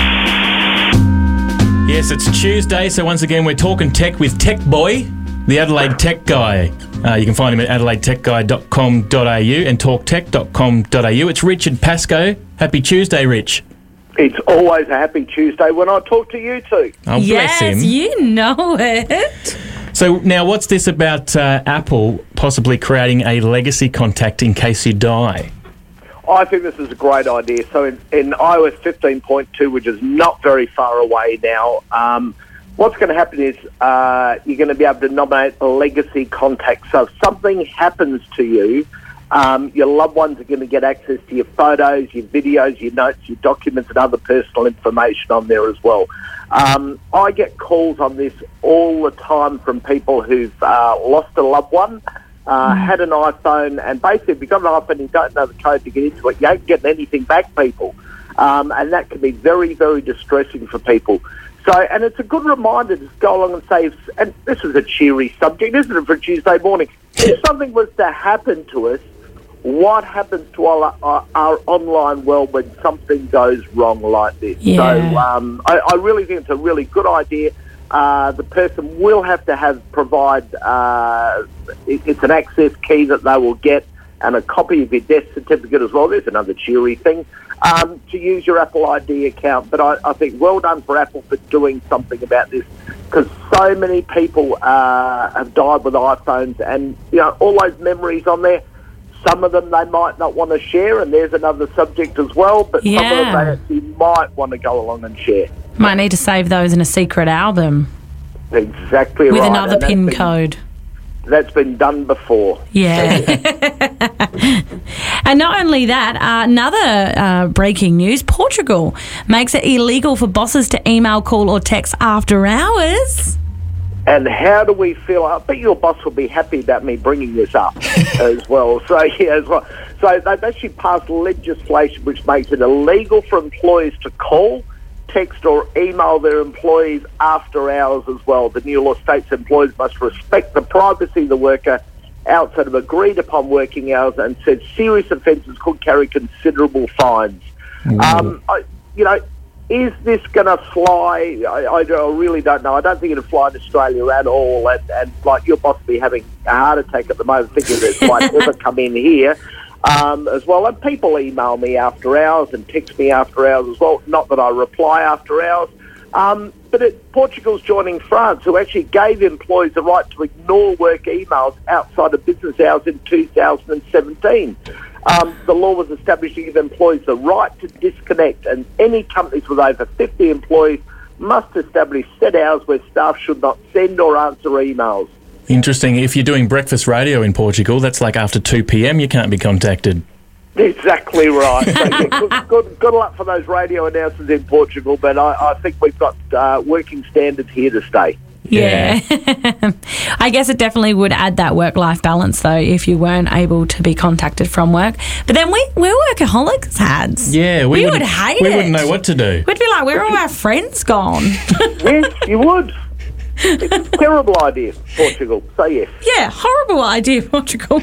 Yes, it's Tuesday, so once again we're talking tech with Tech Boy, the Adelaide Tech Guy. Uh, you can find him at adelaide tech guy dot com dot a u and talk tech dot com dot a u. It's Richard Pascoe. Happy Tuesday, Rich. It's always a happy Tuesday when I talk to you two. Oh, bless yes, him. you know it. So now, what's this about uh, Apple possibly creating a legacy contact in case you die? I think this is a great idea. So in, in i O S fifteen point two, which is not very far away now, um, what's going to happen is uh, you're going to be able to nominate a legacy contact. So if something happens to you, um, your loved ones are going to get access to your photos, your videos, your notes, your documents, and other personal information on there as well. Um, I get calls on this all the time from people who've uh, lost a loved one, Uh, had an iPhone, and basically if you've got an iPhone and you don't know the code to get into it, you ain't getting anything back, people. Um, and that can be very, very distressing for people. So, and it's a good reminder to go along and say, if, and this is a cheery subject, isn't it, for Tuesday morning? If something was to happen to us, what happens to our, our, our online world when something goes wrong like this? Yeah. So um, I, I really think it's a really good idea. Uh, the person will have to have provide, uh, it, it's an access key that they will get and a copy of your death certificate as well. There's another cheery thing, um, to use your Apple I D account. But I, I think well done for Apple for doing something about this, because so many people uh, have died with iPhones, and you know all those memories on there. Some of them they might not want to share, and there's another subject as well, but some of them Yeah. they actually might want to go along and share. Might need to save those in a secret album Exactly with right. another And that's PIN been- code. That's been done before. Yeah. And not only that, uh, another uh, breaking news, Portugal makes it illegal for bosses to email, call or text after hours. And how do we feel? I bet your boss will be happy about me bringing this up as well. So, yeah, as well. So they've actually passed legislation which makes it illegal for employers to call, text or email their employees after hours as well. The new law states employees must respect the privacy of the worker outside of agreed upon working hours, and said serious offences could carry considerable fines. Um, I, you know, is this going to fly? I, I, I really don't know. I don't think it'll fly in Australia at all. And, and like your boss will be having a heart attack at the moment, thinking that it might ever come in here. Um, as well, and people email me after hours and text me after hours as well. Not that I reply after hours, um, but it, Portugal's joining France, who actually gave employees the right to ignore work emails outside of business hours in two thousand seventeen. Um, the law was established to give employees the right to disconnect, and any companies with over fifty employees must establish set hours where staff should not send or answer emails. Interesting. If you're doing breakfast radio in Portugal, that's like after two p.m. you can't be contacted. Exactly right. So, yeah, good, good, good luck for those radio announcers in Portugal, but I, I think we've got uh, working standards here to stay. Yeah. I guess it definitely would add that work-life balance, though, if you weren't able to be contacted from work. But then we, we're workaholics, Hads. Yeah, we, we, would wouldn't- hate we it. wouldn't know what to do. We'd be like, where are all our friends gone? Yes, you would. It's a terrible idea, Portugal. So yes. Yeah, horrible idea, Portugal.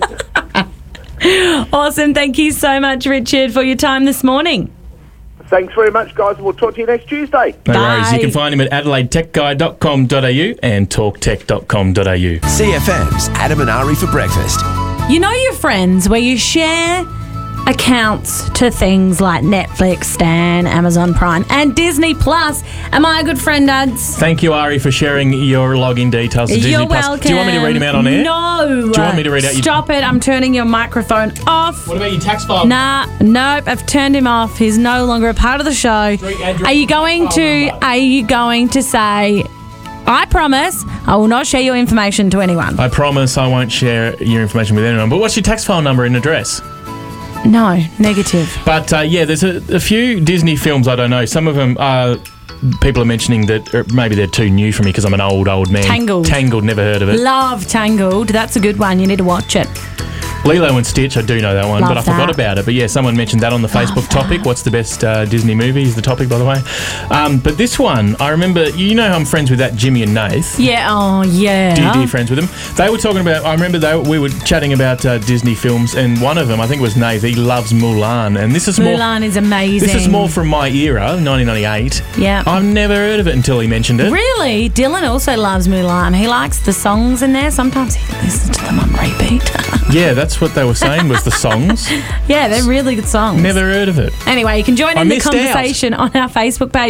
Awesome. Thank you so much, Richard, for your time this morning. Thanks very much, guys, and we'll talk to you next Tuesday. No worries. You can find him at adelaide tech guy dot com dot a u and talk tech dot com dot a u. C F M's Adam and Ari for breakfast. You know your friends where you share accounts to things like Netflix, Stan, Amazon Prime, and Disney Plus. Am I a good friend, Ads? Thank you, Ari, for sharing your login details to Disney You're Plus. welcome. Do you want me to read them out on air? No. Do you want me to read out your... Stop it. I'm turning your microphone off. What about your tax file? Nah, nope. I've turned him off. He's no longer a part of the show. Are you going to, are you going to say, I promise I will not share your information to anyone? I promise I won't share your information with anyone. But what's your tax file number and address? No, negative. But uh, yeah, there's a, a few Disney films I don't know. Some of them are... People are mentioning that or maybe they're too new for me because I'm an old, old man. Tangled. Tangled, never heard of it. Love Tangled. That's a good one. You need to watch it. Lilo and Stitch, I do know that one, Love but I forgot that. about it. But yeah, someone mentioned that on the Facebook topic. What's the best uh, Disney movie is the topic, by the way. Um, but this one, I remember, you know how I'm friends with that Jimmy and Nath? Yeah, oh, yeah. Do you, do you friends with them? They were talking about, I remember they we were chatting about uh, Disney films, and one of them, I think it was Nath, he loves Mulan. And this is more... Mulan is amazing. This is more from my era, nineteen ninety-eight. Yeah. I've never heard of it until he mentioned it. Really? Dylan also loves Mulan. He likes the songs in there. Sometimes he listens to them on repeat. Yeah, that's what they were saying was the songs. Yeah, they're really good songs. Never heard of it. Anyway, you can join I in the missed out. conversation on our Facebook page at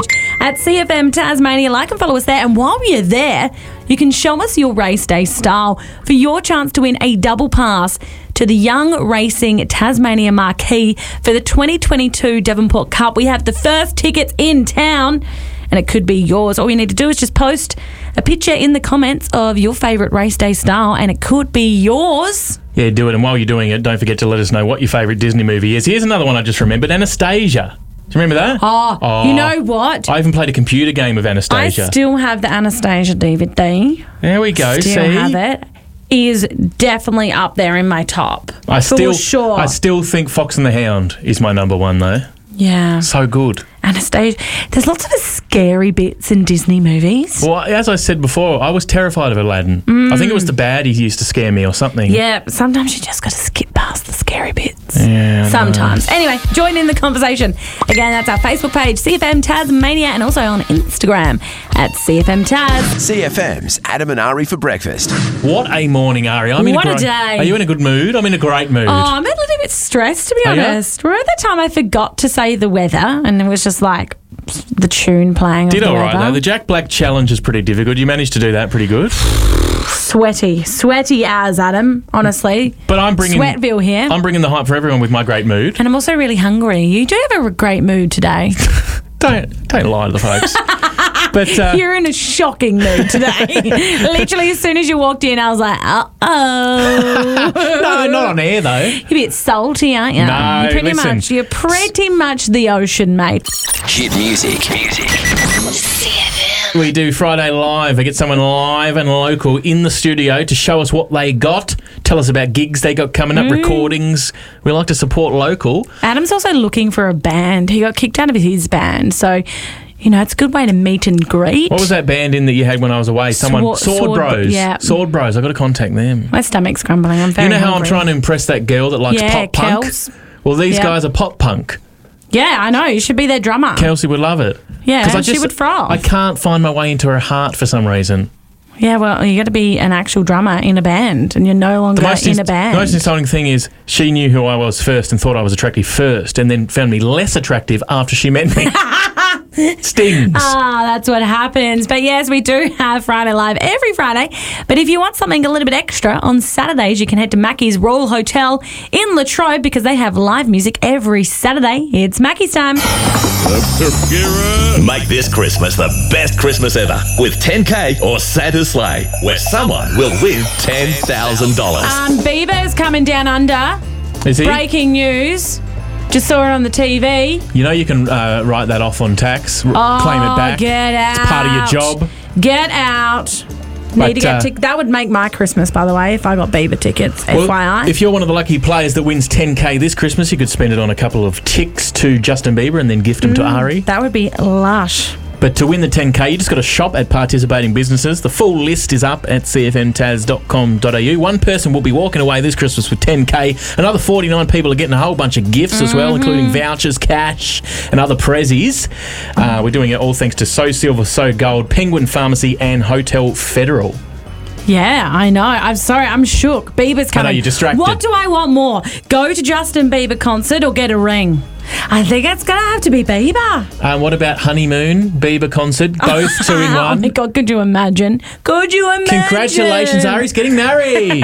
at C F M Tasmania. Like and follow us there. And while you're there, you can show us your race day style for your chance to win a double pass to the Young Racing Tasmania Marquee for the twenty twenty-two Devonport Cup. We have the first tickets in town, and it could be yours. All you need to do is just post a picture in the comments of your favourite race day style, and it could be yours. Yeah, do it. And while you're doing it, don't forget to let us know what your favourite Disney movie is. Here's another one I just remembered, Anastasia. Do you remember that? Oh, Oh. you know what? I even played a computer game of Anastasia. I still have the Anastasia D V D. There we go, Still see? have it. Is definitely up there in my top. I For still, sure. I still think Fox and the Hound is my number one, though. Yeah. So good. Anastasia. There's lots of scary bits in Disney movies. Well, as I said before, I was terrified of Aladdin. Mm. I think it was the baddies used to scare me or something. Yeah, but sometimes you just got to skip past the scary bits. Yeah, I know. Sometimes. Anyway, join in the conversation. Again, that's our Facebook page, C F M Tasmania, and also on Instagram at C F M Taz. C F M's Adam and Ari for breakfast. What a morning, Ari. I'm in What a a great, day. Are you in a good mood? I'm in a great mood. Oh, I'm a little bit stressed, to be Are ya? honest. Remember that time I forgot to say the weather and it was just like the tune playing Did of the all right, weather? though. The Jack Black challenge is pretty difficult. You managed to do that pretty good. Sweaty. Sweaty as, Adam, honestly. But I'm bringing Sweatville here. I'm bringing the hype for everyone with my great mood. And I'm also really hungry. You do have a great mood today. Don't don't lie to the folks. But uh, You're in a shocking mood today. Literally, as soon as you walked in, I was like, uh-oh. no, not on air, though. You're a bit salty, aren't you? No, you're pretty listen. much. You're pretty much the ocean, mate. Hit music. Music. We do Friday Live. I get someone live and local in the studio to show us what they got, tell us about gigs they got coming up, Mm. recordings. We like to support local. Adam's also looking for a band. He got kicked out of his band, so you know it's a good way to meet and greet. What was that band in that you had when I was away? Someone Sword- Sword, Sword- Bros. yeah. Sword Bros. I got to contact them. My stomach's grumbling. I'm very You know how I'm hungry. trying to impress that girl that likes Yeah, pop punk? Kels. Well, these Yeah. guys are pop punk. Yeah, I know. You should be their drummer. Kelsey would love it. Yeah, 'Cause I she would froth. I can't find my way into her heart for some reason. Yeah, well, you got to be an actual drummer in a band, and you're no longer The most, in inst- a band. the most insulting thing is she knew who I was first and thought I was attractive first and then found me less attractive after she met me. Stings. Ah, that's what happens. But yes, we do have Friday Live every Friday. But if you want something a little bit extra, on Saturdays you can head to Mackie's Royal Hotel in Latrobe because they have live music every Saturday. It's Mackie's time. Make this Christmas the best Christmas ever with ten K or Santa's Sleigh, where someone will win ten thousand dollars. Um, Bieber's coming down under. Is he? Breaking news. Just saw it on the T V. You know you can uh, write that off on tax, r- Oh, claim it back. get out. It's part of your job. Get out. But, Need to get uh, tic- that would make my Christmas, by the way, if I got Bieber tickets. Well, F Y I. if you're one of the lucky players that wins ten K this Christmas, you could spend it on a couple of ticks to Justin Bieber and then gift them to Mm, Ari. That would be lush. But to win the ten K, you just got to shop at participating businesses. The full list is up at c f m taz dot com dot a u. One person will be walking away this Christmas with ten K. Another forty-nine people are getting a whole bunch of gifts as well, Mhm. including vouchers, cash, and other prezzies. Uh, we're doing it all thanks to So Silver, So Gold, Penguin Pharmacy, and Hotel Federal. Yeah, I know. I'm sorry. I'm shook. Bieber's I know, coming. you're distracted. What do I want more? Go to Justin Bieber concert or get a ring? I think it's going to have to be Bieber. Um, what about Honeymoon, Bieber concert? Both two in Oh one. my God, could you imagine? Could you imagine? Congratulations, Ari's getting married.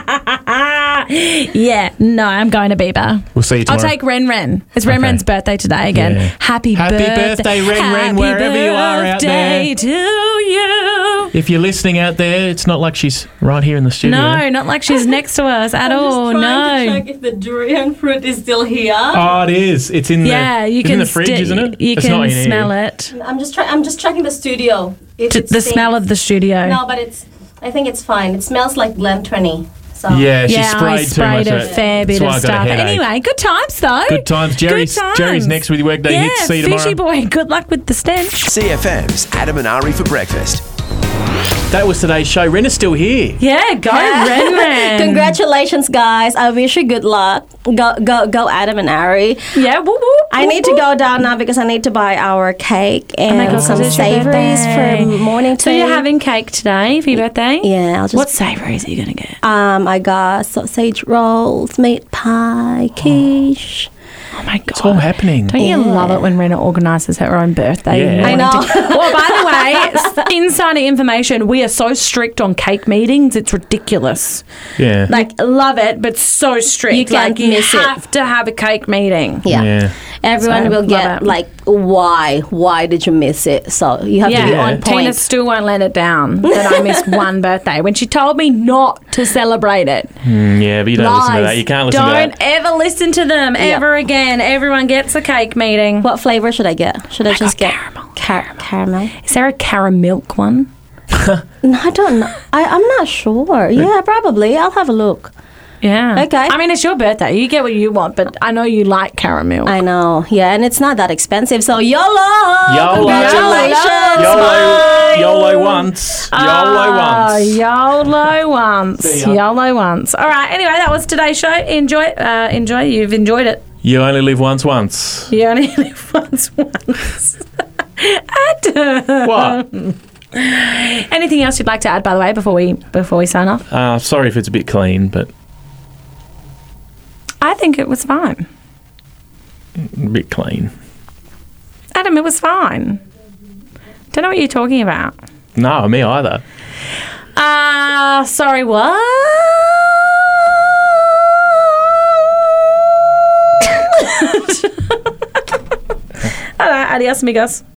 Yeah, no, I'm going to Bieber. We'll see you I'll tomorrow. take Ren Ren. It's Ren Okay. Ren's birthday today again. Yeah. Happy, Happy birthday, Ren Ren, Happy wherever you are out there. birthday to you. If you're listening out there, it's not like she's right here in the studio. No, not like she's next to us at all. Trying No. to check if the durian fruit is still here. Oh, it is. It's in Yeah, the, you it's can in the fridge, sti- isn't it? You it's can not in here. smell it. I'm just trying. I'm just checking the studio. If T- it the stinks. smell of the studio. No, but it's. I think it's fine. It smells like Glen twenty. So. Yeah, she yeah, sprayed I too sprayed much a of it. fair That's bit why of I got a stuff. headache. Anyway, good times though. Good times. Jerry's, Good times. Jerry's next with your workday yeah, hits. See you tomorrow. Fishy boy. Good luck with the stench. C F M's Adam and Ari for breakfast. That was today's show. Ren is still here. Yeah, go Ren Ren. Congratulations, guys. I wish you good luck. Go, go, go, Adam and Ari. Yeah, woo woo. I need to go down now because I need to buy our cake and Oh my God, some it's your savouries birthday. for morning tea. So you're having cake today for your birthday? Yeah, I'll just. What savouries are you going to get? Um, I got sausage rolls, meat pie, quiche. Oh my god, It's all happening. Don't you love it when Rena organises her own birthday? Yeah. morning I know. to- well, by the way, insider information: we are so strict on cake meetings; it's ridiculous. Yeah. Like, love it, but so strict. You can't like, you miss it. have to have a cake meeting. Yeah. Yeah. Everyone So, will love get it. like, why? Why did you miss it? So you have to be Yeah, on point. Tina still won't let it down that I missed one birthday when she told me not to celebrate it. Mm, yeah, but you don't listen to that. You can't listen Don't to that. ever listen to them ever again. Everyone gets a cake meeting. What flavour should I get? Should I, just get caramel? Car- caramel? Is there a caramel one? No, I don't know. I, I'm not sure. Yeah, probably. I'll have a look. Yeah. Okay. I mean, it's your birthday. You get what you want, but I know you like caramel. I know. Yeah, and it's not that expensive. So YOLO! YOLO. Congratulations! YOLO. YOLO once. YOLO Ah, once. YOLO once. See ya. YOLO once. All right. Anyway, that was today's show. Enjoy. Uh, enjoy. You've enjoyed it. You only live once once. You only live once once. Adam. What? Anything else you'd like to add, by the way, before we before we sign off? Uh, sorry if it's a bit clean, but I think it was fine. a bit clean. Adam, it was fine. Don't know what you're talking about. No, me either. Uh, sorry, what? All right, adios, amigos.